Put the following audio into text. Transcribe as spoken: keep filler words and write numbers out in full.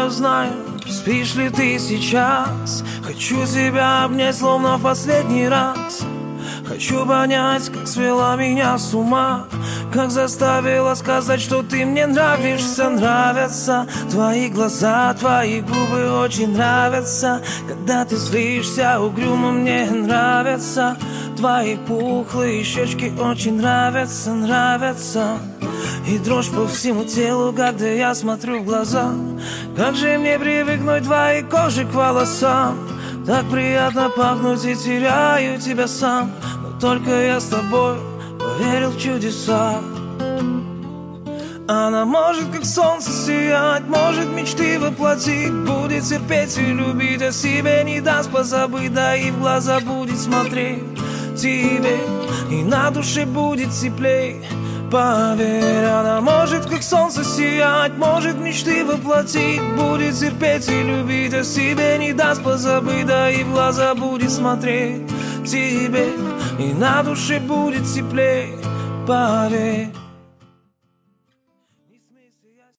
знаю, знаю, спишь ли ты сейчас. Хочу тебя обнять, словно в последний раз. Хочу понять, как свела меня с ума, как заставила сказать, что ты мне нравишься. Нравятся твои глаза, твои губы очень нравятся. Когда ты злишься, угрюмо мне нравятся. Твои пухлые щечки очень нравятся, нравятся. И дрожь по всему телу, когда я смотрю в глаза. Как же мне привыкнуть твоей кожи к волосам. Так приятно пахнуть и теряю тебя сам. Но только я с тобой поверил в чудеса. Она может как солнце сиять, может мечты воплотить, будет терпеть и любить, а себе не даст позабыть. Да и в глаза будет смотреть тебе, и на душе будет теплей. Поверь, она может как солнце сиять, может мечты воплотить, будет терпеть и любить, а себе не даст позабыть. Да и в глаза будет смотреть тебе, и на душе будет теплей. Поверь.